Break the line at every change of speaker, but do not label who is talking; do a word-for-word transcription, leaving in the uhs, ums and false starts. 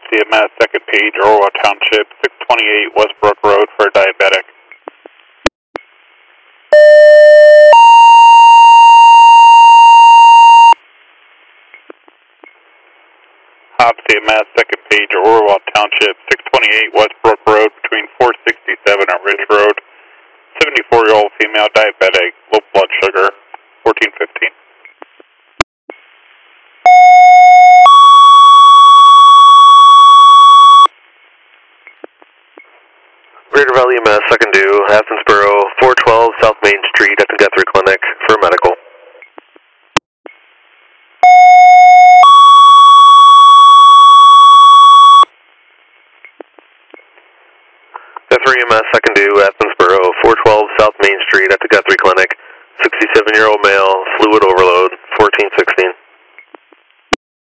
C M S, second page, Orwell Township, six twenty-eight Westbrook Road for a diabetic. Hop C M S, second page, Orwell Township, six twenty-eight Westbrook Road between four sixty-seven and Ridge Road. seventy-four-year-old female diabetic, low blood sugar, fourteen fifteen.
Greater Valley E M S, second due, Athensboro, four twelve South Main Street at the Guthrie Clinic for medical. Guthrie E M S, second due, Athensboro, four twelve South Main Street at the Guthrie Clinic, sixty-seven-year-old male, fluid overload, fourteen sixteen.